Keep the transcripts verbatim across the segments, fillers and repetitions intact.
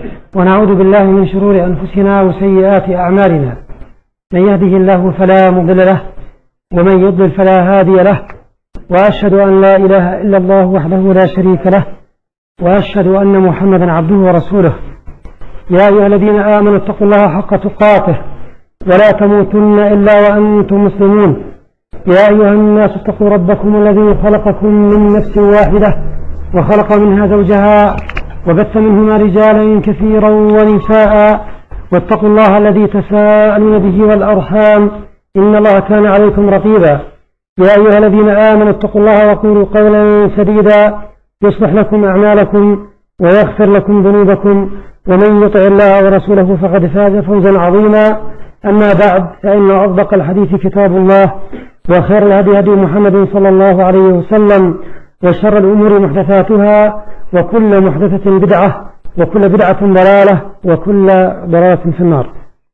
ونعوذ بالله من شرور أنفسنا وسيئات أعمالنا. من يهده الله فلا مضل له ومن يضلل فلا هادي له، وأشهد أن لا إله إلا الله وحده لا شريك له، وأشهد أن محمدا عبده ورسوله. يا أيها الذين آمنوا اتقوا الله حق تقاته ولا تموتن إلا وأنتم مسلمون. يا أيها الناس اتقوا ربكم الذي خلقكم من نفس واحدة وخلق منها زوجها وبث منهما رجالا كثيرا ونساء، واتقوا الله الذي تساءلون به والأرحام إن الله كان عليكم رقيبا. يا أيها الذين آمنوا اتقوا الله وقولوا قولا سديدا يصلح لكم أعمالكم ويغفر لكم ذنوبكم، ومن يطع الله ورسوله فقد فاز فوزا عظيما. أما بعد، فإن أصدق الحديث كتاب الله، وخير الهدي هدي محمد صلى الله عليه وسلم، وشر الأمور محدثاتها، وكل محدثة بدعة، وكل بدعة ضلالة، وكل ضلالة في النار.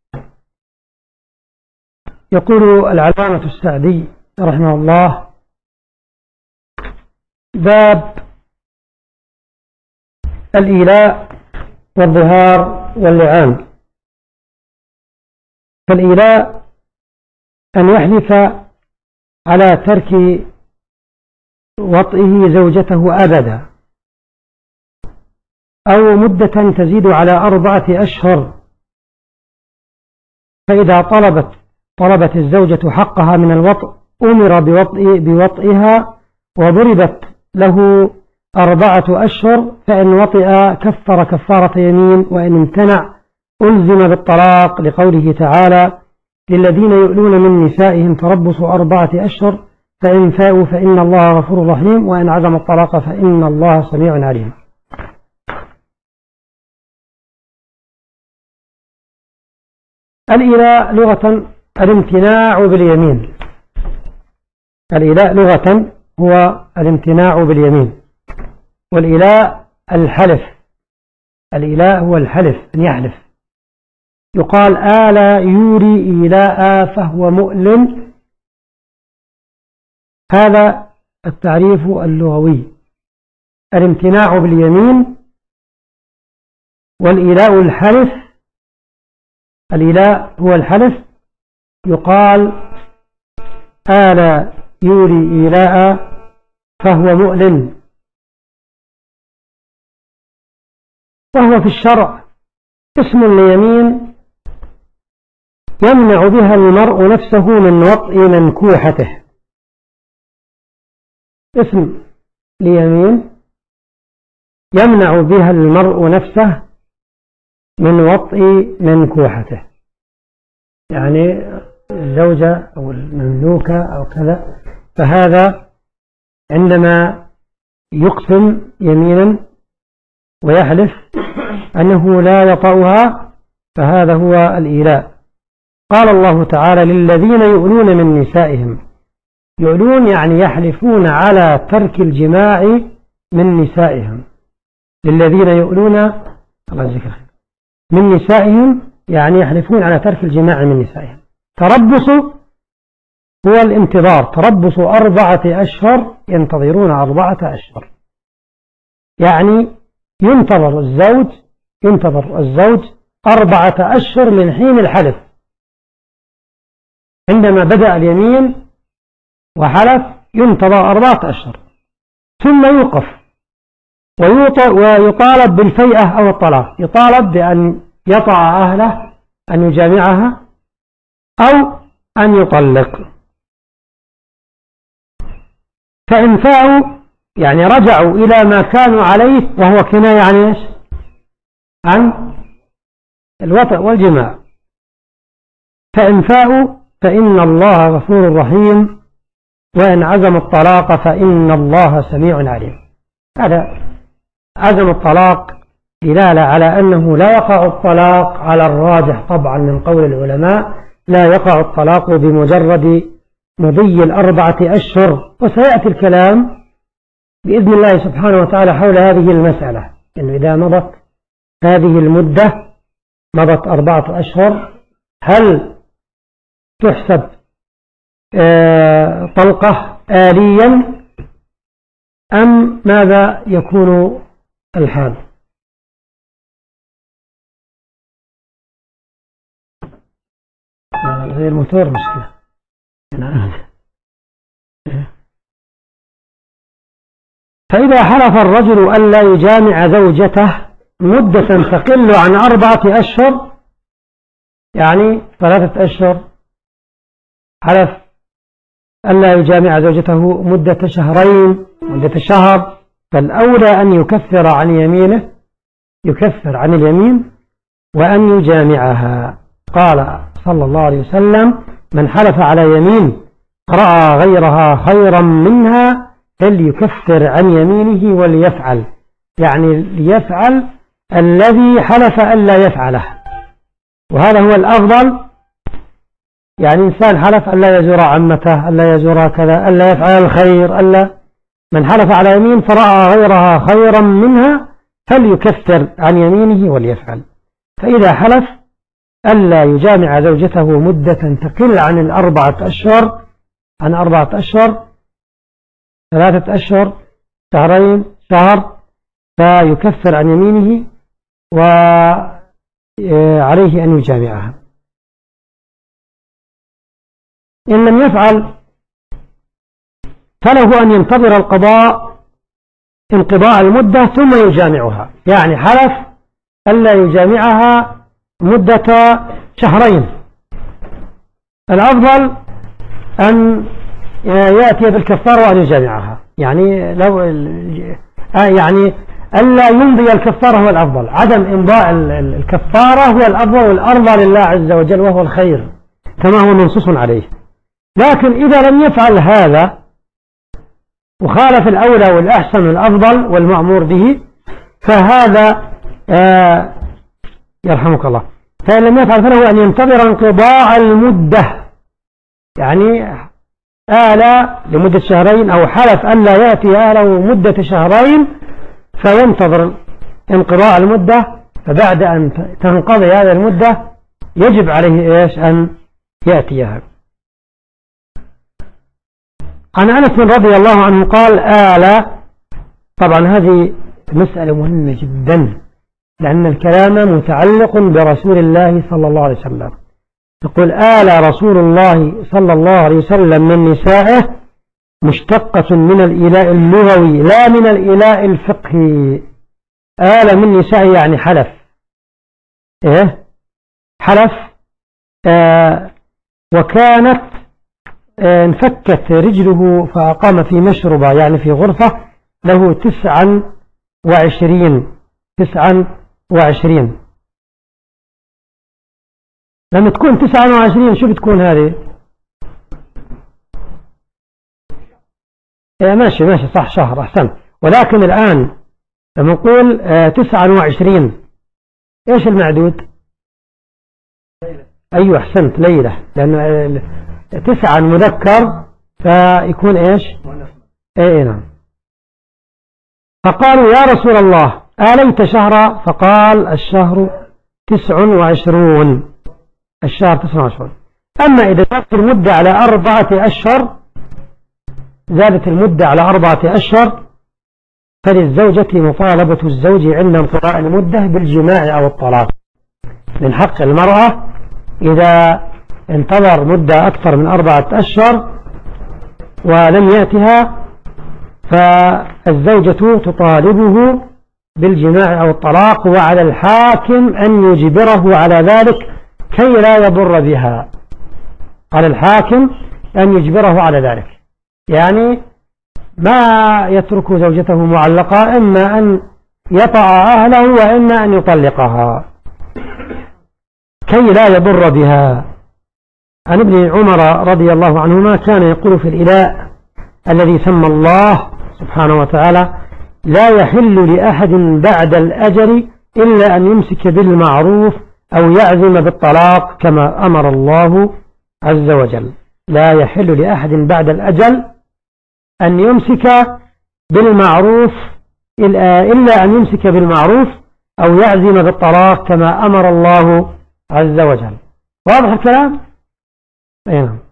يقول العلامة السعدي رحمه الله: باب الإيلاء والظهار واللعان. فالإيلاء أن يحلف على ترك وطئه زوجته أبدا أو مدة تزيد على أربعة أشهر، فإذا طلبت طلبت الزوجة حقها من الوطء أمر بوطئ بوطئها وضربت له أربعة أشهر، فإن وطئ كفر كفارة يمين، وإن امتنع ألزم بالطلاق، لقوله تعالى: للذين يؤلون من نسائهم تربص أربعة أشهر فإن فاءوا فإن الله غفور رحيم، وإن عزم الطلاق فإن الله سميع عليم. الإيلاء لغة الامتناع باليمين. الإيلاء لغة هو الامتناع باليمين، والإيلاء الحلف. الإيلاء هو الحلف، أن يحلف. يقال آل يوري إيلاء فهو مؤلم. هذا التعريف اللغوي: الامتناع باليمين، والإيلاء الحلف. الإيلاء هو الحلف. يقال آل يوري إيلاء فهو مؤلم. وهو في الشرع اسم ليمين يمنع بها المرء نفسه من وطئ منكوحته. اسم ليمين يمنع بها المرء نفسه من وطئ منكوحته، يعني الزوجة أو المملوكة أو كذا. فهذا عندما يقسم يمينا ويحلف أنه لا يطأها، فهذا هو الإيلاء. قال الله تعالى: للذين يؤلون من نسائهم. يؤلون يعني يحلفون على ترك الجماع من نسائهم. للذين يؤلون الله يجزيك من نسائهم، يعني يحلفون على ترك الجماع من نسائهم. تربص هو الانتظار، تربص أربعة أشهر، ينتظرون أربعة أشهر، يعني ينتظر الزوج ينتظر الزوج أربعة أشهر من حين الحلف. عندما بدأ اليمين وحلف ينتظر أربعة أشهر، ثم يوقف ويطالب بالفيئة أو الطلاق. يطالب بأن يطع أهله، أن يجامعها، أو أن يطلق. فإن فاءوا يعني رجعوا إلى ما كانوا عليه، وهو كناية عن إيش؟ عن الوطئ والجماع. فإن فاءوا فإن الله غفور رحيم، وإن عزم الطلاق فإن الله سميع عليم. هذا عزم الطلاق دلالة على أنه لا يقع الطلاق على الراجح طبعا من قول العلماء، لا يقع الطلاق بمجرد مضي الأربعة أشهر. وسيأتي الكلام بإذن الله سبحانه وتعالى حول هذه المسألة، إنه إذا مضت هذه المدة، مضت أربعة أشهر، هل تحسب طلقة آليا أم ماذا يكون الحال؟ زي الموتور مشكلة. فإذا حلف الرجل ألا يجامع زوجته مدة تقل عن أربعة أشهر، يعني ثلاثة أشهر، حلف ألا يجامع زوجته مدة شهرين، مدة شهر، فالأولى أن يكفر عن يمينه، يكفر عن اليمين وأن يجامعها. قال صلى الله عليه وسلم: من حلف على يمين رأى غيرها خيرا منها فليكفر عن يمينه وليفعل، يعني ليفعل الذي حلف ألا يفعله، وهذا هو الأفضل. يعني إنسان حلف ألا يزور عمته، ألا يزور كذا، ألا يفعل الخير، ألا من حلف على يمين فرأى غيرها خيرا منها فليكفر عن يمينه وليفعل. فإذا حلف ألا يجامع زوجته مدة تقل عن الأربعة أشهر، عن أربعة أشهر، ثلاثة أشهر، شهرين، شهر، فيكفر عن يمينه وعليه أن يجامعها. إن لم يفعل فله أن ينتظر القضاء انقضاء المدة ثم يجامعها، يعني حلف ألا يجامعها مدة شهرين، الأفضل أن يأتي بالكفارة وأن يجامعها، يعني لو يعني ألا يمضي الكفارة هو الأفضل، عدم إمضاء الكفارة هو الأفضل والأرضى لله عز وجل وهو الخير كما هو منصوص عليه. لكن إذا لم يفعل هذا وخالف الأولى والأحسن والأفضل والمأمور به فهذا آه يرحمك الله، فإن لم يفعل فله أن ينتظر انقضاء المدة، يعني آلة لمدة شهرين أو حلف أن لا يأتي آله مدة شهرين فينتظر انقضاء المدة، فبعد أن تنقضي هذه المدة يجب عليه إيش أن يأتيها. عن أنس رضي الله عنه قال: آلة، طبعا هذه مسألة مهمة جدا لأن الكلام متعلق برسول الله صلى الله عليه وسلم. يقول: آل رسول الله صلى الله عليه وسلم من نسائه مشتقة من الإيلاء اللغوي لا من الإيلاء الفقهي. آل من نسائه يعني حلف، إيه؟ حلف آه وكانت آه انفكت رجله فأقام في مشربة، يعني في غرفة له تسعا وعشرين تسعا وعشرين لما تكون تسعة وعشرين شو بتكون هذه؟ إيه ماشي ماشي صح، شهر، أحسن. ولكن الآن لما نقول آه تسعة وعشرين إيش المعدود؟ أيوة أحسنت، ليلة، لأن آه تسعة مذكر فيكون إيش؟ إيه نعم. فقالوا: يا رسول الله آليت شهرا؟ فقال: الشهر تسع وعشرون، الشهر تسع وعشرون. أما إذا زادت المدة على أربعة أشهر، زادت المدة على أربعة أشهر فللزوجة مطالبة الزوج عند انقضاء المدة بالجماع أو الطلاق. من حق المرأة إذا انتظر مدة أكثر من أربعة أشهر ولم يأتها فالزوجة تطالبه بالجماع أو الطلاق، وعلى الحاكم أن يجبره على ذلك كي لا يضر بها. على الحاكم أن يجبره على ذلك، يعني ما يترك زوجته معلقة، إما أن يطأ أهله وإما أن يطلقها كي لا يضر بها. عن ابن عمر رضي الله عنهما كان يقول في الإلاء الذي سمى الله سبحانه وتعالى: لا يحل لأحد بعد الأجل إلا أن يمسك بالمعروف أو يعزم بالطلاق كما أمر الله عز وجل. لا يحل لأحد بعد الأجل أن يمسك بالمعروف إلا أن يمسك بالمعروف أو يعزم بالطلاق كما أمر الله عز وجل. واضح الكلام؟ أي نعم.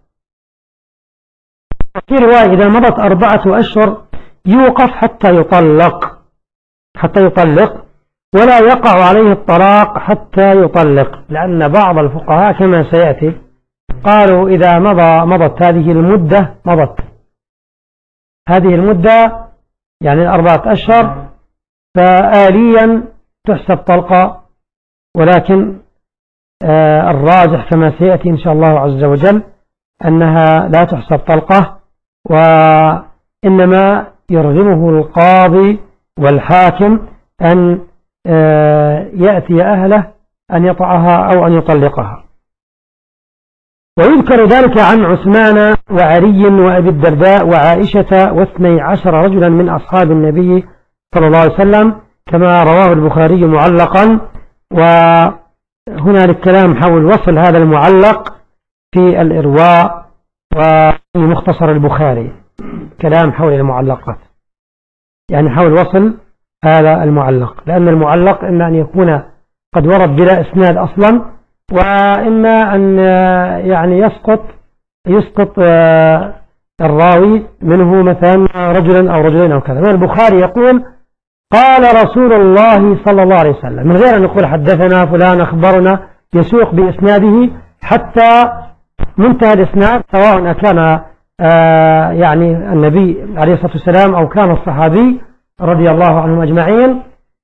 في رواية: إذا مضت أربعة أشهر يوقف حتى يطلق حتى يطلق ولا يقع عليه الطلاق حتى يطلق، لأن بعض الفقهاء كما سيأتي قالوا إذا مضى مضت هذه المدة مضت هذه المدة يعني الأربعة أشهر فآليا تحسب طلقة، ولكن آه الراجح كما سيأتي إن شاء الله عز وجل أنها لا تحسب طلقة، وإنما يرغمه القاضي والحاكم أن آه يأتي أهله أن يطعها أو أن يطلقها. ويذكر ذلك عن عثمان وعلي وأبي الدرداء وعائشة واثني عشر رجلا من أصحاب النبي صلى الله عليه وسلم كما رواه البخاري معلقا. وهنالك كلام حول وصل هذا المعلق في الإرواء وفي مختصر البخاري، كلام حول المعلقات يعني حول وصل هذا المعلق، لأن المعلق إما أن يكون قد ورد بلا إسناد أصلا، وإما أن يعني يسقط يسقط الراوي منه مثلا رجلا أو رجلين أو كذا. البخاري يقول قال رسول الله صلى الله عليه وسلم من غير أن يقول حدثنا فلان أخبرنا، يسوق بإسناده حتى منتهى الإسناد، سواء كان يعني النبي عليه الصلاة والسلام أو كان الصحابي رضي الله عنهم أجمعين.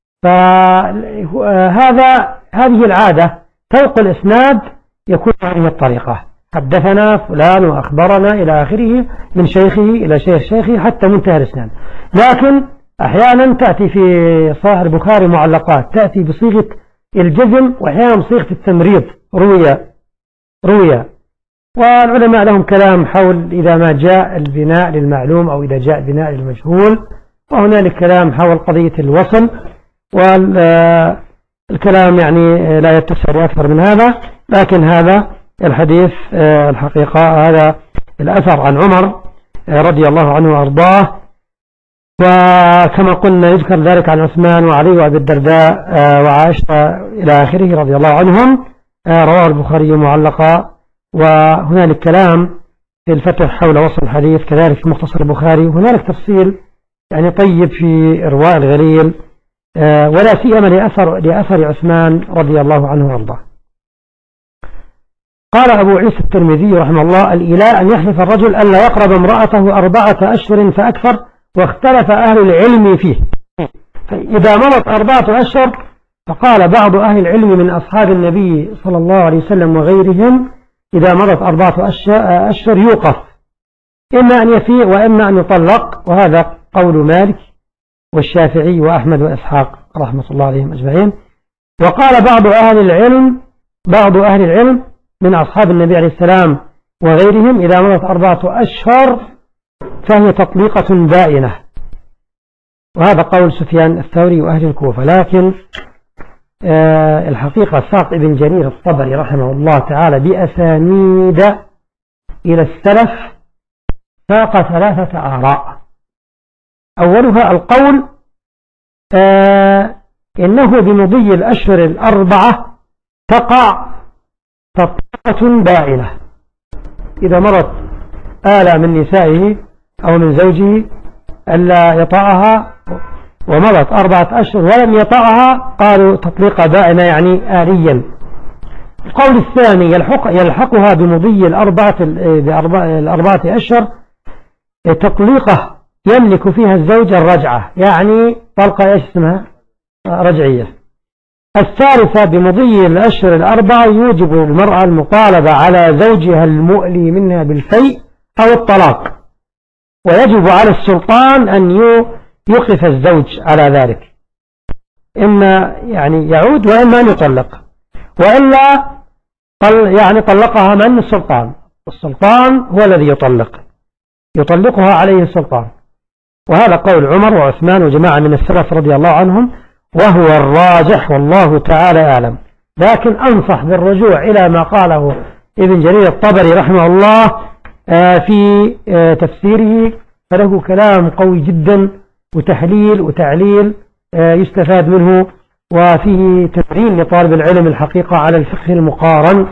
فهذا هذه العادة فوق الإسناد يكون هذه الطريقة، حدثنا فلان وأخبرنا إلى آخره من شيخه إلى شيخ شيخه حتى منتهى الإسناد. لكن أحيانا تأتي في صحيح البخاري معلقات تأتي بصيغة الجزم وأحيانا بصيغة التمريض روية روية والعلماء لهم كلام حول إذا ما جاء البناء للمعلوم أو إذا جاء البناء للمجهول، وهنالك كلام حول قضية الوصل، والكلام يعني لا يتسع لأكثر من هذا. لكن هذا الحديث الحقيقة هذا الأثر عن عمر رضي الله عنه وأرضاه، وكما قلنا يذكر ذلك عن عثمان وعلي وأبي الدرداء وعائشة إلى آخره رضي الله عنهم، رواه البخاري معلقا. وهنالك كلام في الفتح حول وصل الحديث كذلك في مختصر البخاري، وهنالك تفصيل يعني طيب في إرواء الغليل، ولا سيما لأثر, لأثر عثمان رضي الله عنه وارضاه. قال أبو عيسى الترمذي رحمه الله الإيلاء أن يحلف الرجل ألا يقرب امرأته أربعة أشهر فأكثر، واختلف أهل العلم فيه. إذا مضت أربعة أشهر فقال بعض أهل العلم من أصحاب النبي صلى الله عليه وسلم وغيرهم إذا مضت أربعة أشهر يوقف، إما أن يفيء وإما أن يطلق، وهذا قول مالك والشافعي وأحمد وإسحاق رحمة الله عليهم أجمعين. وقال بعض أهل العلم بعض أهل العلم من أصحاب النبي عليه السلام وغيرهم إذا مضت أربعة أشهر فهي تطليقة بائنة، وهذا قول سفيان الثوري وأهل الكوفة. لكن آه الحقيقة ساق ابن جرير الطبري رحمه الله تعالى بأسانيد إلى السلف ساق ثلاثة آراء. أولها القول آه إنه بمضي الأشهر الأربعة تقع تطليقة بائنة، إذا مرت آلة من نسائه أو من زوجه ألا يطأها ومضت أربعة أشهر ولم يطأها قالوا تطليقة بائنة يعني آليا. القول الثاني يلحق يلحقها بمضي الأربعة, الأربعة أشهر تطليقة يملك فيها الزوج الرجعة، يعني طلقة إيش اسمها رجعية. الثالثة بمضي الأشهر الأربعة يوجب المرأة المطالبة على زوجها المؤلي منها بالفيء أو الطلاق، ويجب على السلطان أن يوقف الزوج على ذلك، إما يعني يعود وإما أن يطلق، وإلا طل يعني طلقها من السلطان، السلطان هو الذي يطلق يطلقها عليه السلطان. وهذا قول عمر وعثمان وجماعة من السلف رضي الله عنهم، وهو الراجح والله تعالى أعلم. لكن أنصح بالرجوع إلى ما قاله ابن جرير الطبري رحمه الله في تفسيره، فله كلام قوي جدا وتحليل وتعليل يستفاد منه، وفيه تمرين لطالب العلم الحقيقة على الفقه المقارن،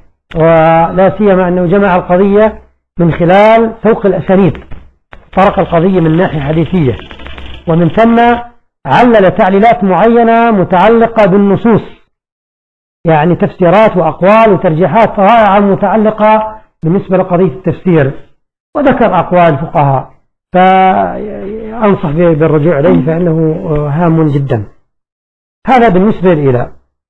ولا سيما أنه جمع القضية من خلال فوق الأسانيد، فرق القضية من ناحية حديثية، ومن ثم علل تعليلات معينة متعلقة بالنصوص يعني تفسيرات وأقوال وترجيحات رائعة متعلقة بالنسبة لقضية التفسير، وذكر أقوال الفقهاء، فأنصح بالرجوع إليه فإنه هام جدا. هذا بالنسبة إلى.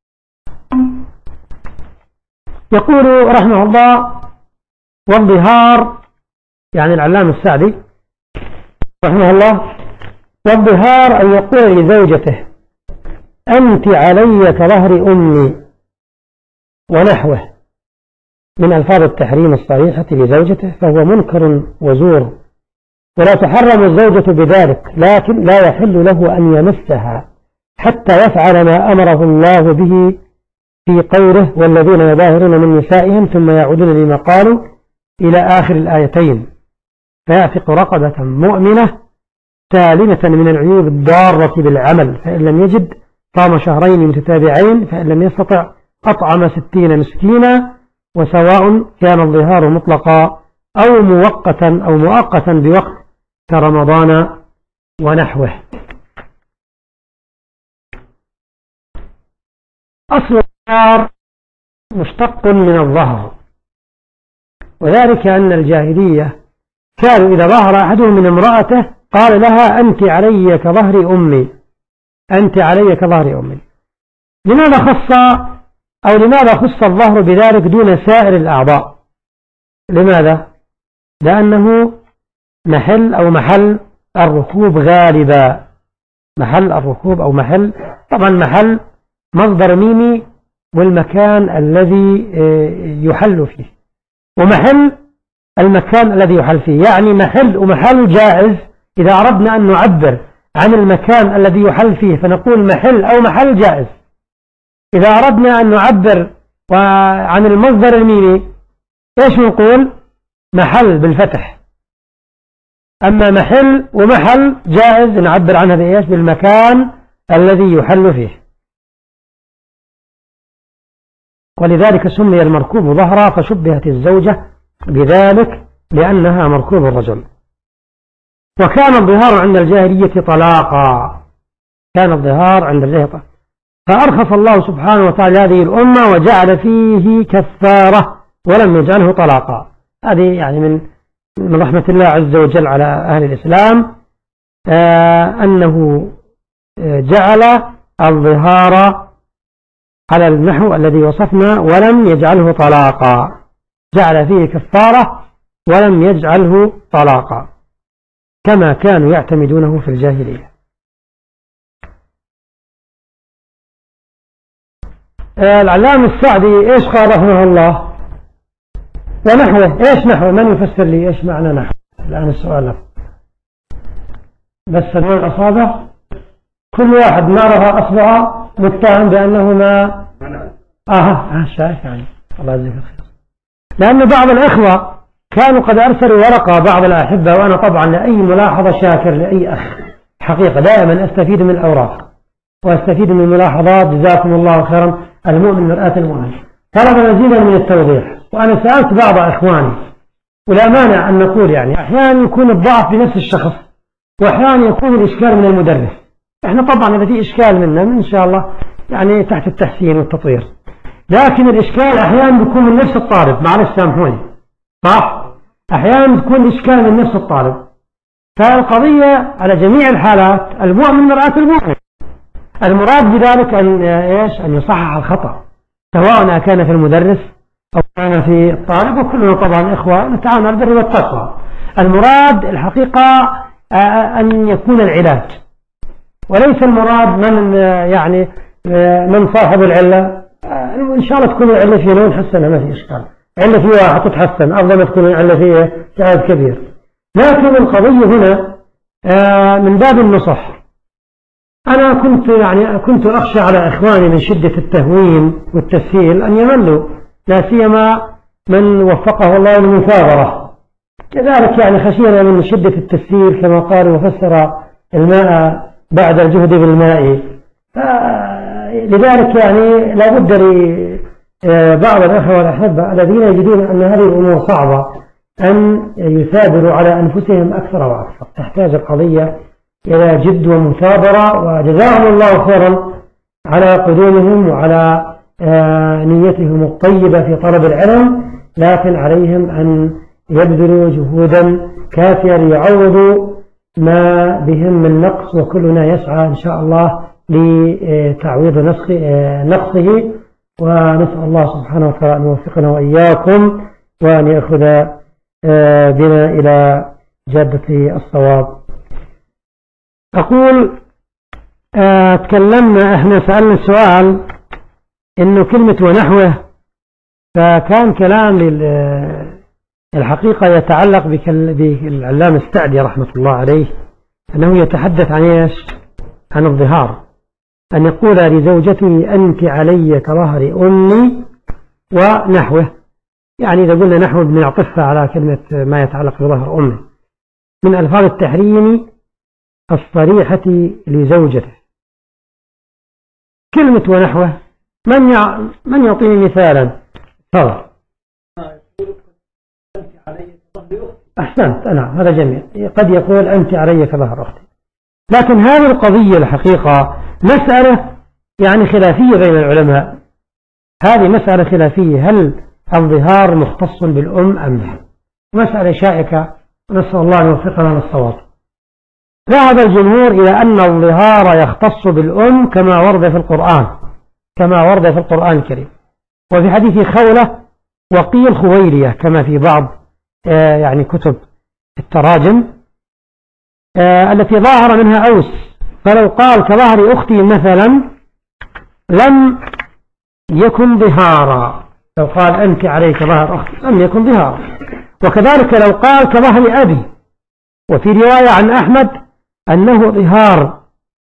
يقول رحمه الله: والظهار، يعني العلامة السعدي رحمه الله، والظهار أن يقول لزوجته: أنت علي كظهر أمي، ونحوه من ألفاظ التحريم الصريحة لزوجته، فهو منكر وزور، ولا تحرم الزوجة بذلك، لكن لا يحل له أن يمسها حتى يفعل ما أمره الله به في قوله: والذين يظاهرون من نسائهم ثم يعودون لما قالوا إلى آخر الآيتين، فيعتق رقبة مؤمنة سالمة من العيوب الضارة بالعمل، فإن لم يجد صام شهرين متتابعين، فإن لم يستطع أطعم ستين مسكينا، وسواء كان الظهار مطلقا أو موقتا أو مؤقتا بوقت كرمضان ونحوه. أصل الظهار مشتق من الظهر، وذلك أن الجاهلية كانوا إذا ظهر أحدهم من امرأته قال لها: أنت علي كظهر أمي، أنت علي كظهر أمي. لماذا خص أو لماذا خص الظهر بذلك دون سائر الأعضاء؟ لماذا؟ لأنه محل أو محل الركوب غالبا، محل الركوب أو محل، طبعا محل مصدر ميمي، والمكان الذي يحل فيه، ومحل المكان الذي يحل فيه، يعني محل ومحل جائز. إذا أردنا أن نعبر عن المكان الذي يحل فيه فنقول محل أو محل جائز. إذا أردنا أن نعبر عن المصدر الميمي إيش نقول؟ محل بالفتح. أما محل ومحل جائز نعبر عنها بإيش؟ بالمكان الذي يحل فيه. ولذلك سمي المركوب ظهرا، فشبهت الزوجة بذلك لأنها مركوب الرجل. وكان الظهار عند الجاهلية طلاقا، كان الظهار عند الجاهلية طلاقا، فأرخص الله سبحانه وتعالى هذه الأمة وجعل فيه كفارة ولم يجعله طلاقا. هذه يعني من من رحمة الله عز وجل على أهل الإسلام، آه أنه جعل الظهار على النحو الذي وصفنا ولم يجعله طلاقا، جعل فيه كفارة ولم يجعله طلاقا كما كانوا يعتمدونه في الجاهلية. العلامة السعدي إيش قال رحمه الله؟ ونحوه. إيش نحوه؟ من يفسر لي إيش معنى نحوه؟ الآن السؤال لك. بس من أصابع كل واحد ما رأى أصبعه متهم بأنهما آه آه شايف يعني. الله يجزيك الخير. لأن بعض الأخوة كانوا قد أرسلوا ورقة، بعض الأحبة، وأنا طبعا لأي ملاحظة شاكر لأي أخ حقيقة، دائما أستفيد من الأوراق وأستفيد من الملاحظات، جزاكم الله خيرا. المؤمن مرآة المؤمن. طلب مزيدا من التوضيح، وأنا سألت بعض إخواني، ولا مانع أن نقول يعني أحيانا يكون الضعف بنفس الشخص، وأحيانا يكون الإشكال من المدرس. إحنا طبعا إذا في إشكال منا إن شاء الله يعني تحت التحسين والتطوير، لكن الإشكال أحيانا بيكون من نفس الطالب. معلش سامحوني، صح؟ أحيانا تكون الإشكال من نفس الطالب. فالقضية على جميع الحالات المؤمن مرآة المؤمن. المراد بذلك أن إيش؟ أن يصحح الخطأ، سواء كان في المدرس أو كان في الطالب، وكلنا طبعا إخوة نتعاون على البر والتقوى. المراد الحقيقة أن يكون العلاج، وليس المراد من يعني من صاحب العلة. إن شاء الله تكون العلة فيه لو نحسنها ما في إشكال، علة فيه واحد تتحسن أفضل ما تكون العلة فيه تعب كبير. لكن القضية هنا من باب النصح. أنا كنت يعني كنت أخشى على إخواني من شدة التهوين والتسهيل أن يملوا، لا سيما من وفقه الله للمثابرة. لذلك يعني خشينا من شدة التسهيل كما قال وفسر الماء بعد الجهد بالماء. لذلك يعني لا بد لبعض الأخوة والأحبة الذين يجدون أن هذه الأمور صعبة أن يثابروا على أنفسهم أكثر وأكثر. تحتاج القضية إلى جد ومثابرة، وجزاهم الله خيرا على قدومهم وعلى نيتهم الطيبة في طلب العلم، لكن عليهم أن يبذلوا جهودا كافية ليعوضوا ما بهم من نقص، وكلنا يسعى إن شاء الله لتعويض نقصه. ونسأل الله سبحانه وتعالى أن يوفقنا وإياكم وأن يأخذ بنا إلى جادة الصواب. أقول تكلمنا، احنا سألنا السؤال إنه كلمة ونحوه، فكان كلام الحقيقة يتعلق بالعلامة السعدي رحمة الله عليه، أنه يتحدث عن إيش؟ عن الظهار، أن يقول لزوجته أنت علي كظهر أمي ونحوه. يعني إذا قلنا نحو بنعطفها على كلمة ما يتعلق بظهر أمه من ألفاظ التحريم الصريحة لزوجته. كلمة ونحوه من يع... من يعطيني مثالا؟ تفضل. أحسنت، أنا هذا جميل. قد يقول أنت علي كظهر أختي، لكن هذه القضية الحقيقة مسألة يعني خلافية بين العلماء. هذه مسألة خلافية، هل الظهار مختص بالأم أم لا؟ مسألة شائكة، نسأل الله أن يوفقنا للصواب. ذهب الجمهور إلى أن الظهار يختص بالأم كما ورد في القرآن، كما ورد في القرآن الكريم، وفي حديث خولة وقيل خويلية كما في بعض آه يعني كتب التراجم آه التي ظاهر منها أوس. فلو قال كظهر أختي مثلا لم يكن ظهارا، لو قال أنت عليك ظهر أختي لم يكن ظهارا. وكذلك لو قال كظهر أبي، وفي رواية عن أحمد أنه ظهار.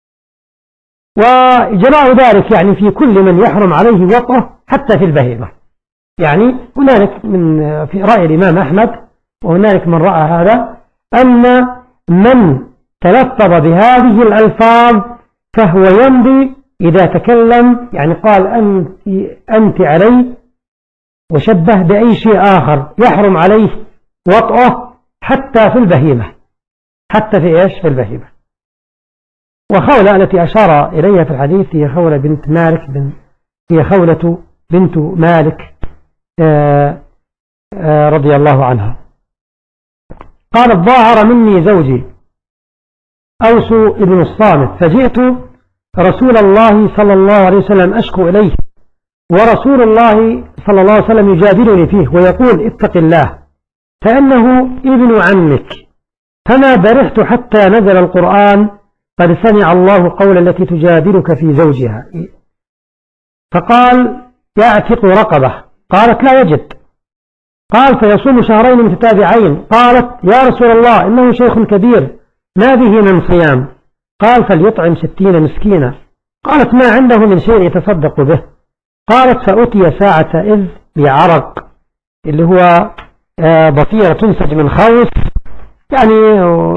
وجراء ذلك يعني في كل من يحرم عليه وطأه حتى في البهيمة. يعني هنالك من في رأي الإمام أحمد وهنالك من رأى هذا أن من تلفظ بهذه الألفاظ فهو يمضي إذا تكلم، يعني قال أنت, أنت علي وشبه بأي شيء آخر يحرم عليه وطأه حتى في البهيمة، حتى في إيش؟ في البهيمة. وخولة التي أشار إليها في الحديث هي خولة بنت مالك بن هي خولة بنت مالك آآ آآ رضي الله عنها. قالت ظاهر مني زوجي أوس ابن الصامت فجئت رسول الله صلى الله عليه وسلم أشكو إليه، ورسول الله صلى الله عليه وسلم يجادلني فيه ويقول اتق الله فإنه ابن عمك. فما برحت حتى نزل القرآن قد سمع الله قول التي تجادلك في زوجها. فقال يعتق رقبة، قالت لا يجد. قال فيصوم شهرين متتابعين. قالت يا رسول الله إنه شيخ كبير ما به من صيام. قال فليطعم ستين مسكينا. قالت ما عنده من شيء يتصدق به. قالت فأتي ساعة إذ بعرق اللي هو بطيرة تنسج من خوص، يعني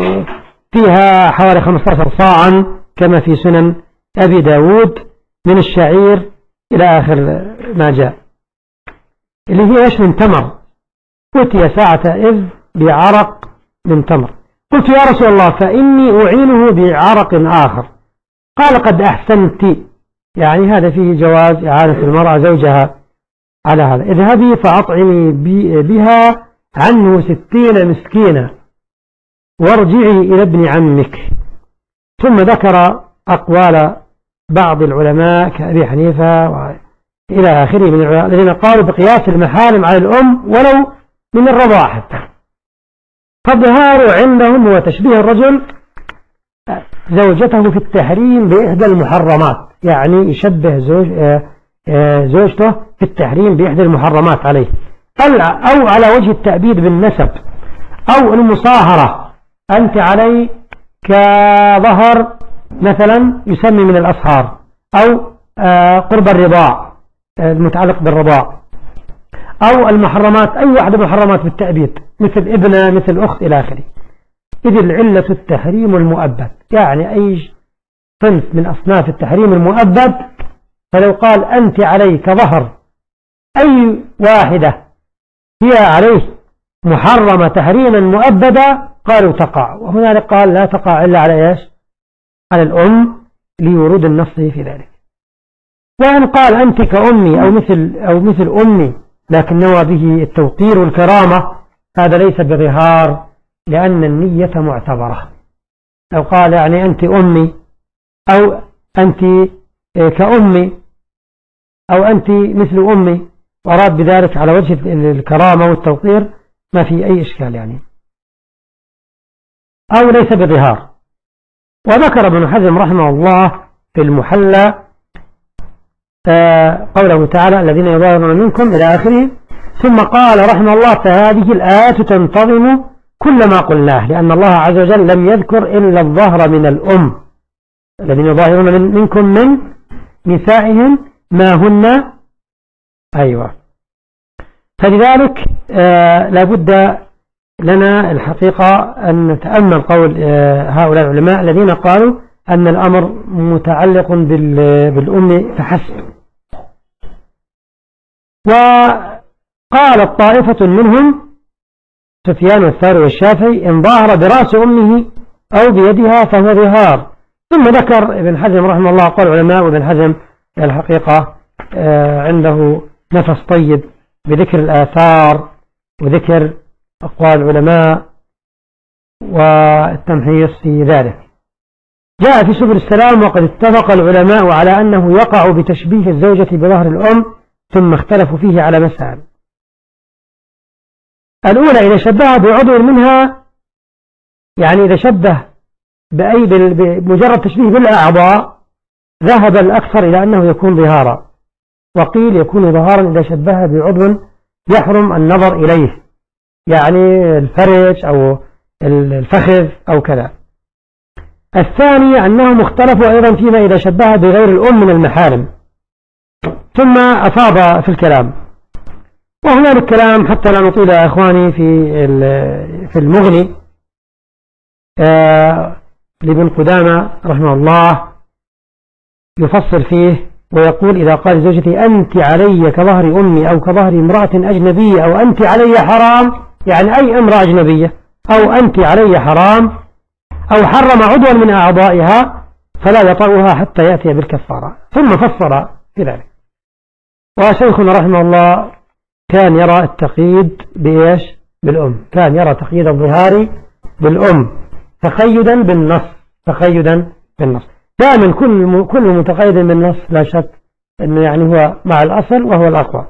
فيها حوالي خمسة عشر صاعا كما في سنن أبي داود من الشعير إلى آخر ما جاء، اللي هي إيش؟ من تمر. أتي ساعة إذ بعرق من تمر. قلت يا رسول الله فإني أعينه بعرق آخر. قال قد أحسنت، يعني هذا فيه جواز إعانة المرأة زوجها على هذا. اذهبي فأطعمي بها عنه ستين مسكينة وارجعي إلى ابن عمك. ثم ذكر أقوال بعض العلماء كأبي حنيفة إلى آخره من العلماء الذين قالوا بقياس المحارم على الأم ولو من الرضاعة حتى. فالظهار عندهم هو تشبيه الرجل زوجته في التحريم بإحدى المحرمات، يعني يشبه زوج زوجته في التحريم بإحدى المحرمات عليه، أو على وجه التأبيد بالنسب، أو المصاهرة. أنت علي كظهر مثلا يسمي من الأصهار، أو قرب الرضاع المتعلق بالرضاع، أو المحرمات أي واحدة محرمات بالتأبيد مثل ابنة مثل أخت إلى آخره. إذ العلة التحريم المؤبد، يعني أي صنف من أصناف التحريم المؤبد. فلو قال أنت علي كظهر أي واحدة هي عليه محرمة تحريما مؤبدا قالوا تقع، وهنالك قال لا تقع إلا على إيش؟ على الأم لورود النص في ذلك. وإن قال أنت كأمي أو مثل, أو مثل أمي لكن نوى به التوقير والكرامة هذا ليس بظهار لأن النية معتبرة. أو قال يعني أنت أمي أو أنت كأمي أو أنت مثل أمي وأراد بذلك على وجه الكرامة والتوقير ما في أي إشكال يعني، أو ليس بظهار. وذكر ابن حزم رحمه الله في المحلى قوله تعالى الذين يظاهرون منكم إلى آخره، ثم قال رحمه الله فهذه الآية تنتظم كل ما قلناه لأن الله عز وجل لم يذكر إلا الظهر من الأم، الذين يظاهرون منكم من نسائهم ما هن أيوة. فلذلك آه لابد لنا الحقيقة أن نتأمل قول آه هؤلاء العلماء الذين قالوا أن الأمر متعلق بالأم فحسب. وقال طائفة منهم سفيان والثوري والشافعي إن ظاهر برأس أمه أو بيدها فهو ظهار. ثم ذكر ابن حزم رحمه الله قال العلماء وابن حزم الحقيقة آه عنده نفس طيب بذكر الآثار وذكر أقوال العلماء والتمحيص في ذلك. جاء في سبل السلام وقد اتفق العلماء على أنه يقع بتشبيه الزوجة بظهر الأم ثم اختلفوا فيه على مسائل. الأولى إذا شبه بعضو منها يعني إذا شبه بأي بمجرد تشبيه بالأعضاء ذهب الأكثر إلى أنه يكون ظهارا، وقيل يكون ظهارا إذا شبه بعضو يحرم النظر إليه يعني الفرج أو الفخذ أو كذا. الثاني أنهم اختلفوا أيضا فيما إذا شبه بغير الأم من المحارم. ثم أفاض في الكلام، وهناك الكلام حتى لا نطيل يا إخواني في في المغني آه لابن قدامة رحمه الله يفصل فيه ويقول إذا قال زوجتي أنت علي كظهر أمي أو كظهر امرأة أجنبية أو أنت علي حرام يعني أي امرأة أجنبية أو أنت علي حرام أو حرم عضوا من أعضائها فلا يطأها حتى يأتي بالكفارة. ثم فصل في ذلك. وشيخنا رحمه الله كان يرى التقييد بإيش؟ بالأم، كان يرى تقييد الظهار بالأم تقيدا بالنص، تقيدا بالنص. دائما كل كل متقيد بالنص لا شك أنه يعني هو مع الأصل وهو الأقوى.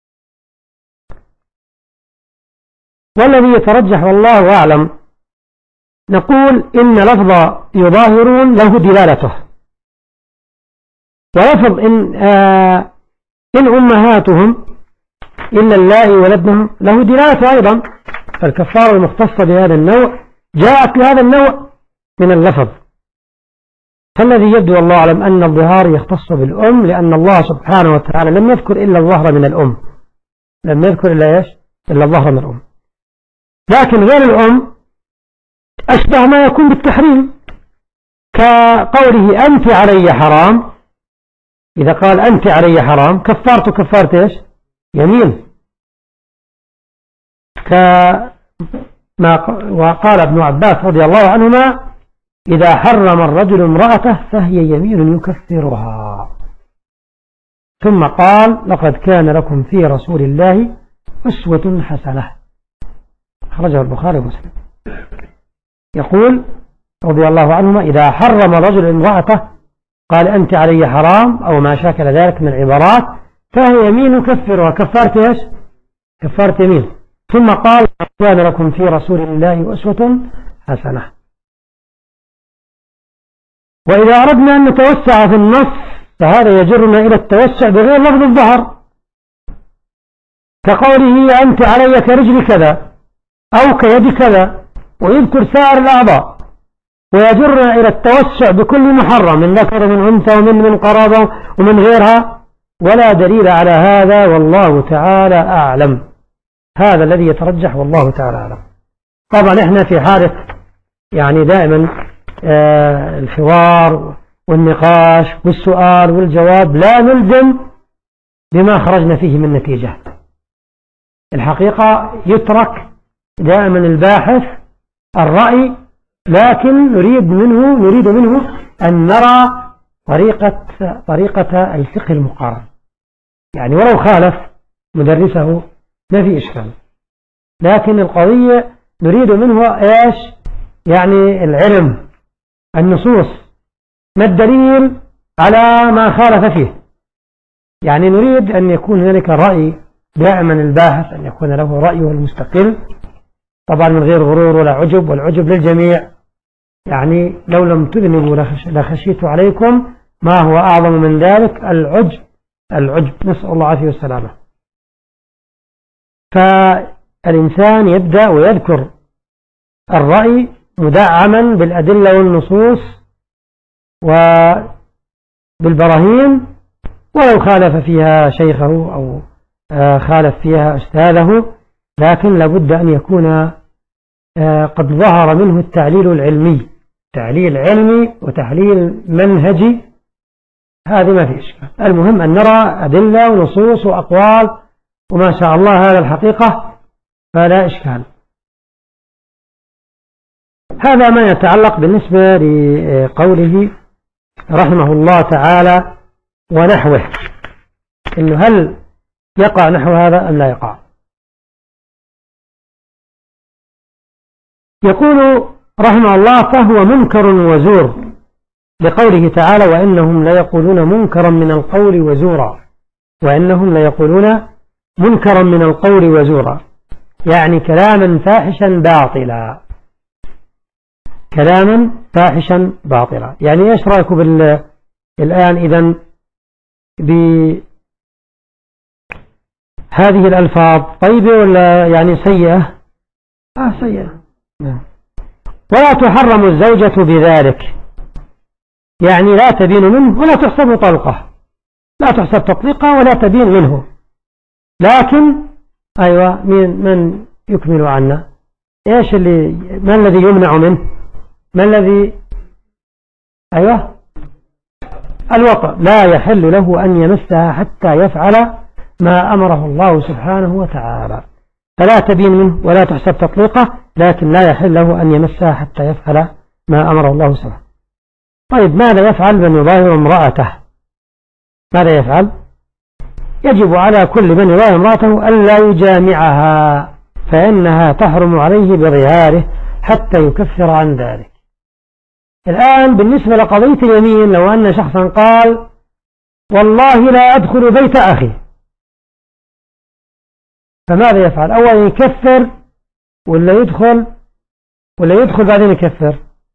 والذي يترجح والله أعلم نقول إن لفظ يظاهرون له دلالته، ولفظ إن, آه إن أمهاتهم إلا اللائي ولدنهم له دلالته أيضا. فالكفارة المختصة بهذا النوع جاءت لهذا النوع من اللفظ. فالذي يبدو الله أعلم أن الظهار يختص بالأم لأن الله سبحانه وتعالى لم يذكر إلا الظهر من الأم، لم يذكر إلا إيش؟ إلا الظهر من الأم. لكن غير الأم أشبه ما يكون بالتحريم كقوله أنت علي حرام. إذا قال أنت علي حرام كفارت كفارت إيش؟ يمين. كما وقال ابن عباس رضي الله عنهما إذا حرم الرجل امرأته فهي يمين يكفرها. ثم قال لقد كان لكم في رسول الله أسوة حسنة، خرجه البخاري ومسلم. يقول رضي الله عنهما إذا حرم رجل امرأته قال أنت علي حرام أو ما شاكل ذلك من العبارات فهي يمين يكفرها كفارة إيش؟ كفارة يمين. ثم قال كان لكم في رسول الله أسوة حسنة. وإذا أردنا أن نتوسع في النص فهذا يجرنا إلى التوسع بغير لفظ الظهر كقوله أنت علي كرجل كذا أو كيد كذا ويذكر سائر الأعضاء، ويجرنا إلى التوسع بكل محرم من ذكر من أنثى ومن من قرابة ومن غيرها، ولا دليل على هذا والله تعالى أعلم. هذا الذي يترجح والله تعالى أعلم. طبعا إحنا في حالة يعني دائما آه الحوار والنقاش والسؤال والجواب لا نلزم بما خرجنا فيه من نتيجة. الحقيقة يترك دائما الباحث الرأي، لكن نريد منه نريد منه أن نرى طريقة طريقة الفقه المقارن، يعني ولو خالف مدرسه ما في إشكال، لكن القضية نريد منه إيش؟ يعني العلم، النصوص، ما الدليل على ما خالف فيه. يعني نريد أن يكون هناك رأي، دائما الباحث أن يكون له رأيه المستقل، طبعا من غير غرور ولا عجب، والعجب للجميع. يعني لو لم تذنبوا لخشيت عليكم، ما هو أعظم من ذلك؟ العجب. العجب، نسأل الله العافية والسلامة. فالإنسان يبدأ ويذكر الرأي مدعما بالأدلة والنصوص وبالبراهين، ولو خالف فيها شيخه أو خالف فيها أستاذه، لكن لابد أن يكون قد ظهر منه التعليل العلمي، تعليل علمي وتحليل منهجي، هذه ما في إشكال. المهم أن نرى أدلة ونصوص وأقوال، وما شاء الله هذا الحقيقة فلا إشكال. هذا ما يتعلق بالنسبة لقوله رحمه الله تعالى ونحوه، إنه هل يقع نحو هذا أم لا يقع. يقول رحمه الله فهو منكر وزور، لقوله تعالى وإنهم ليقولون منكرا من القول وزورا، وإنهم ليقولون منكرا من القول وزورا، يعني كلاما فاحشا باطلا، كلاما فاحشا باطلا. يعني ايش رأيكم بال... الآن إذن بهذه الألفاظ؟ طيبة ولا يعني سيئة؟ آه سيئة. ولا تحرم الزوجة بذلك، يعني لا تبين منه ولا تحسب طلقة، لا تحسب تطليقة ولا تبين منه. لكن أيوة، من, من يكمل عنا إيش اللي ما الذي يمنع منه؟ ما الذي أيوة الوطأ، لا يحل له أن يمسها حتى يفعل ما أمره الله سبحانه وتعالى، فلا تبين منه ولا تحسب تطليقة، لكن لا يحل له أن يمسها حتى يفعل ما أمره الله سبحانه. طيب ماذا يفعل من يظاهر امرأته؟ ماذا يفعل؟ يجب على كل من يظاهر امرأته ألا يجامعها، فإنها تحرم عليه بظهاره حتى يكفر عن ذلك. الآن بالنسبة لقضية اليمين، لو أن شخصا قال والله لا أدخل بيت أخي، فماذا يفعل؟ أولا يكفر ولا يدخل ولا يدخل بعدين يكفر؟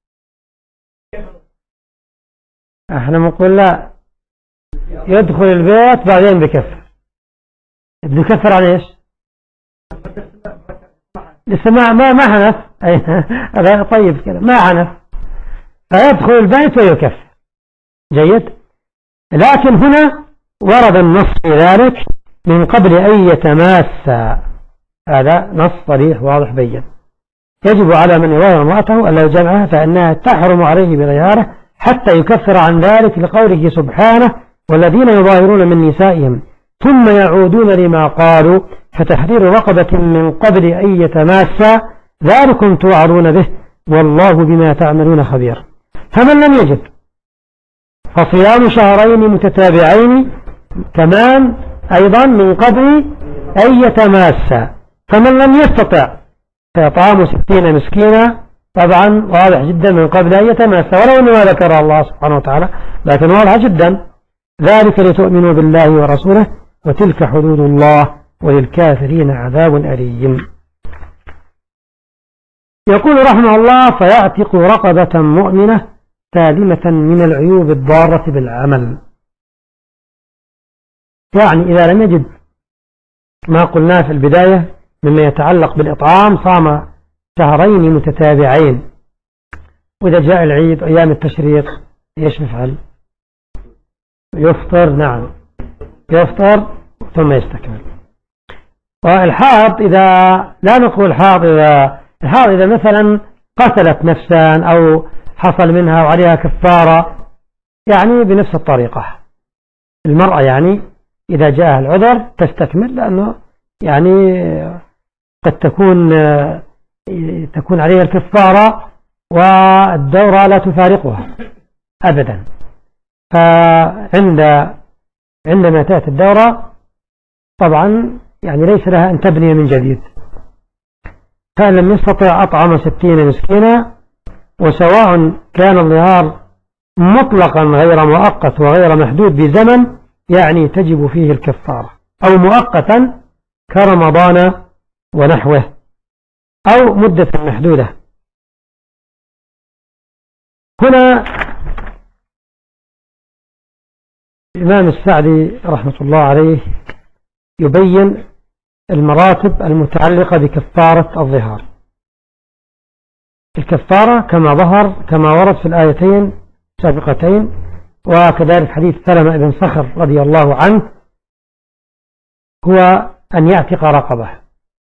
احنا نقول لا، يدخل البيت بعدين بكفر. بده يكفر عن ايش؟ لسه ما ما ما حنف. هذا طيب كده، ما حنف، فيدخل البيت ويكفر. جيد. لكن هنا ورد النص في ذلك من قبل أن يتماسى، هذا نص صريح واضح بين. يجب على من يظاهر امرأته ألا يجامعها، فإنها تحرم عليه بظهاره حتى يكفر عن ذلك، لقوله سبحانه والذين يظاهرون من نسائهم ثم يعودون لما قالوا فتحرير رقبة من قبل أن يتماسى، ذلكم توعظون به والله بما تعملون خبير. فمن لم يجد فصيام شهرين متتابعين كمان أيضا من قبل أن يتماسى. فمن لم يستطع فيطعام ستين مسكينا، طبعا واضح جدا من قبل أن يتماسى، ولو أنه ذكر الله سبحانه وتعالى، لكن واضح جدا. ذلك لتؤمنوا بالله ورسوله وتلك حدود الله وللكافرين عذاب أليم. يقول رحمه الله فيعتق رقبة مؤمنة سالمة من العيوب الضارة بالعمل. يعني إذا لم يجد ما قلناه في البداية مما يتعلق بالإطعام، صام شهرين متتابعين، وإذا جاء العيد أيام التشريق إيش يفعل؟ يفطر. نعم، يفطر ثم يستكمل. والحاض إذا لا نقول حاض، إذا الحاض إذا مثلا قتلت نفسا أو حصل منها وعليها كفارة، يعني بنفس الطريقة. المرأة يعني إذا جاءها العذر تستكمل، لأنه يعني قد تكون تكون عليها الكفارة والدورة لا تفارقها أبدا. فعند عندما تأتي الدورة طبعا يعني ليس لها أن تبني من جديد، فإن لم يستطع أطعم ستين مسكينا، وسواء كان الظهار مطلقا غير مؤقت وغير محدود بزمن يعني تجب فيه الكفارة، أو مؤقتا كرمضان ونحوه، أو مدة محدودة. هنا الإمام السعدي رحمة الله عليه يبين المراتب المتعلقة بكفارة الظهار. الكفارة كما ظهر كما ورد في الآيتين السابقتين، وكذلك حديث سلمة بن صخر رضي الله عنه، هو أن يعتق رقبة،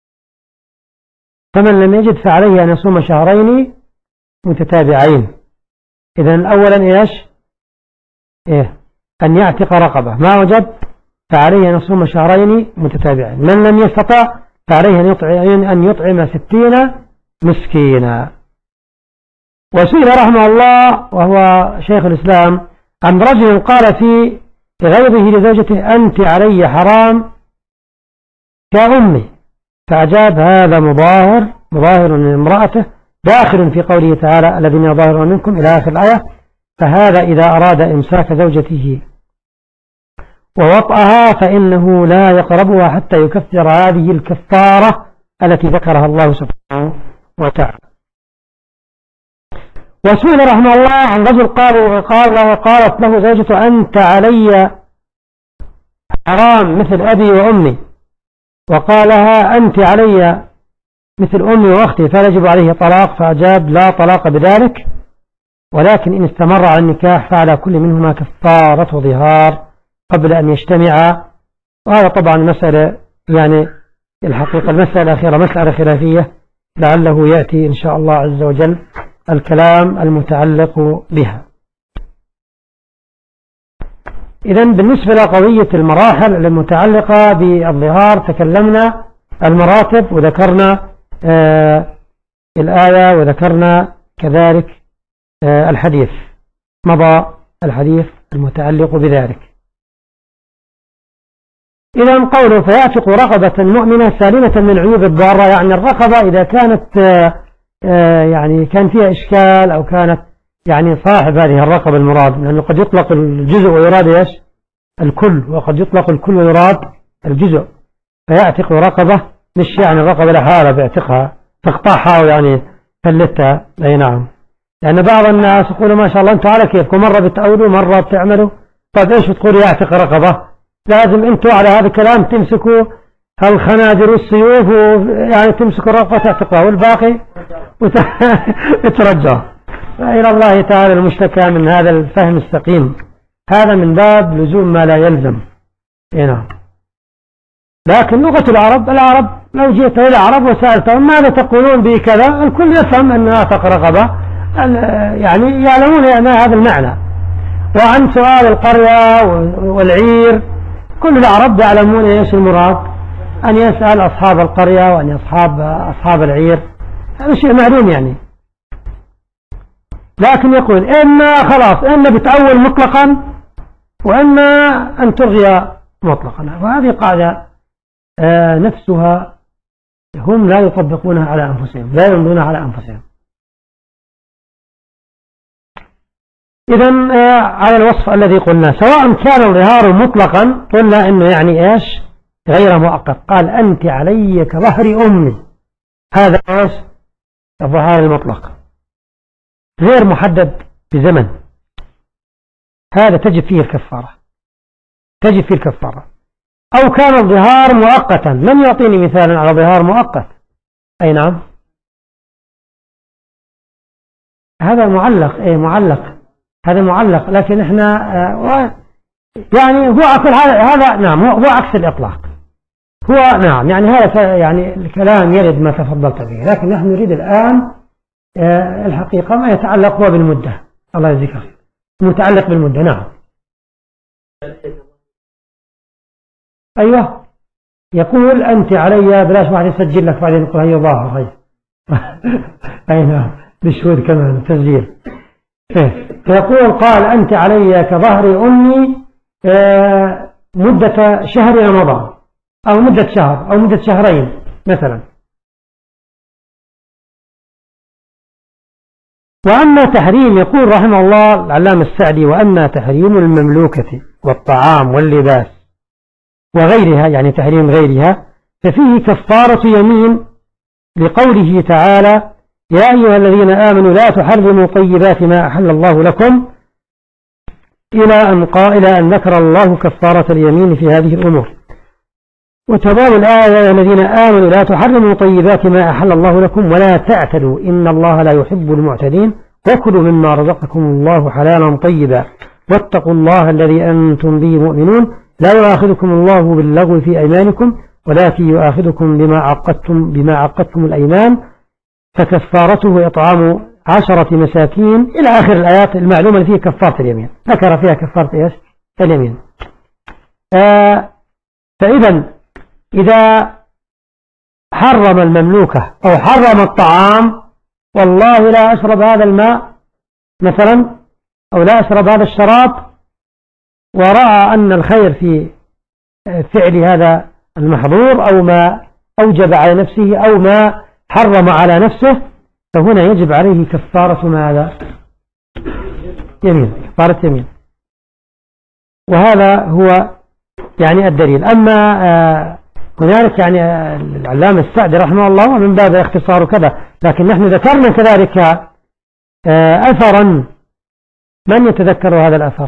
فمن لم يجد فعليه أن يصوم شهرين متتابعين. إذن أولا إيش؟ إيه؟ أن يعتق رقبة، ما وجد فعليه أن يصوم شهرين متتابعين. من لم يستطع فعليه أن يطعم, أن يطعم ستين مسكينا. وسئل رحمه الله وهو شيخ الإسلام عن رجل قال في غيظه لزوجته أنت علي حرام كأمي، فأجاب هذا مظاهر مظاهر من امرأته داخل في قوله تعالى الذين يظاهرون منكم إلى آخر الآية. فهذا إذا أراد إمساك زوجته ووطئها فإنه لا يقربها حتى يكفر هذه الكفارة التي ذكرها الله سبحانه وتعالى. وسئل رحمه الله عن رجل قال قال قالت له زوجته أنت علي حرام مثل أبي وأمي، وقالها أنت علي مثل أمي وأختي فيجب عليه طلاق، فأجاب لا طلاق بذلك، ولكن إن استمر على النكاح فعلى كل منهما كفارة ظهار قبل أن يجتمع. وهذا طبعا مسألة يعني الحقيقة المسألة الأخيرة مسألة خلافية، لعله يأتي إن شاء الله عز وجل الكلام المتعلق بها. إذن بالنسبة لقضية المراحل المتعلقة بالظهار تكلمنا المراتب، وذكرنا آه الآية، وذكرنا كذلك آه الحديث، مضى الحديث المتعلق بذلك. إذن قوله فيعتق رقبة مؤمنة سالمة من عيوب الضارة، يعني الرقبة إذا كانت آه آه يعني كان فيها إشكال أو كانت يعني صاحب هذه الرقبة المراد، لأنه قد يطلق الجزء ويراد إيش؟ الكل، وقد يطلق الكل ويراد الجزء. فيعتق رقبة مش يعني الرقبة لحالة بيعتقها تقطعها ويعني فلتها، أي نعم. لأن بعض الناس يقولوا ما شاء الله أنتوا على كيفكم، مرة بتأولوا مرة بتعملوا، طيب إيش بتقولوا يعتق رقبة؟ لازم أنتوا على هذا الكلام تمسكوا الخناجر والسيوف ويعني تمسكوا الرقبة تعتقها والباقي وترجعوا. فإلى الله تعالى المشتكى من هذا الفهم السقيم، هذا من باب لزوم ما لا يلزم. نعم. لكن لغة العرب العرب لو جئت إلى العرب وسألتهم ماذا تقولون بكذا الكل يفهم أنها رقبة، يعني يعلمون يعني هذا المعنى. وعن سؤال القرية والعير كل العرب يعلمون ايش المراد، أن يسأل أصحاب القرية وأن أصحاب أصحاب العير، هذا شيء معلوم يعني. لكن يقول إما خلاص إما بتأول مطلقا وإما أن ترغي مطلقا، وهذه قاعدة آه نفسها هم لا يطبقونها على أنفسهم، لا يمضونها على أنفسهم. إذن آه على الوصف الذي قلنا سواء كان الظهار مطلقا قلنا إنه يعني إيش غير مؤقت. قال أنت علي كظهر أمي، هذا إيش الظهار المطلق غير محدد بزمن، هذا تجب فيه الكفارة، تجب فيه الكفارة. أو كان الظهار مؤقتا، من يعطيني مثالا على ظهار مؤقت؟ أي نعم هذا معلق، أي معلق، هذا معلق، لكن احنا آه يعني هو هذا هذا نعم هو عكس الإطلاق، هو نعم يعني هذا يعني الكلام يرد ما تفضلت به، لكن نحن نريد الآن آه الحقيقة ما يتعلق هو بالمدة. الله يجزيك خير، متعلق بالمدة. نعم أيوة يقول أنت علي، بلاش واحد يسجل لك بعدين يقول هي ظاهر هي أي نعم بالشهود كمان تسجيل. إيه فيقول قال أنت علي كظهر أمي مدة شهر رمضان أو مدة شهر أو مدة شهرين مثلا. وأما تحريم، يقول رحمه الله العلامة السعدي: وأما تحريم المملوكة والطعام واللباس وغيرها، يعني تحريم غيرها، ففيه كفارة يمين لقوله تعالى: يا أيها الذين آمنوا لا تحرموا طيبات ما أحل الله لكم، إلى أن قال أن ذكر الله كفارة اليمين في هذه الأمور. وتضاد الآية: يا الذين آمنوا لا تحرموا طيبات ما أحل الله لكم ولا تعتدوا إن الله لا يحب المعتدين وكلوا مما رزقكم الله حلالا طيبا واتقوا الله الذي أنتم به مؤمنون لا يؤاخذكم الله باللغو في أيمانكم ولكن يؤاخذكم بما عقدتم بما عقدتم الأيمان فكفارته إطعام عشرة مساكين إلى آخر الآيات المعلومة اللي فيها كفارة اليمين، ذكر فيها كفارة إيش؟ اليمين. آه فإذا إذا حرم المملوكة أو حرم الطعام، والله لا أشرب هذا الماء مثلا أو لا أشرب هذا الشراب، ورأى أن الخير في فعل هذا المحظور أو ما أوجب على نفسه أو ما حرم على نفسه، فهنا يجب عليه كفارة ماذا؟ يمين، كفارة يمين. وهذا هو يعني الدليل. أما آه هنالك يعني العلامة السعدي رحمه الله ومن باب اختصار كذا، لكن نحن ذكرنا كذلك آه أثرا. من يتذكر هذا الأثر؟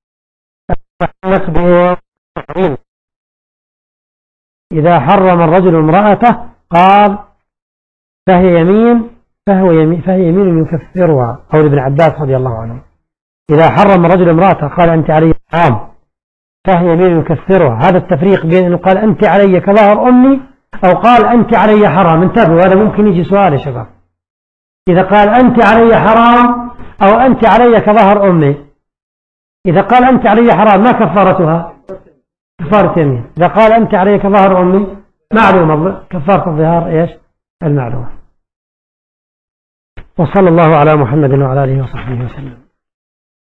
إذا حرم الرجل امرأته قال فهي يمين فهو يمين فهي يمين يكفرها، قول ابن عباس رضي الله عنه: إذا حرم الرجل امرأته قال أنت علي حرام فهي يمين يكفرها. هذا التفريق بين أنه قال أنت علي كظهر أمي أو قال أنت علي حرام. انتبهوا، هذا ممكن يجي سؤال يا شباب. إذا قال أنت علي حرام أو أنت علي كظهر أمي، إذا قال أنت علي حرام ما كفارتها؟ كفارة يمين. إذا قال أنت علي كظهر أمي معلومة، كفارة الظهار إيش؟ المعلومة. وصلى الله على محمد وعلى آله وصحبه وسلم.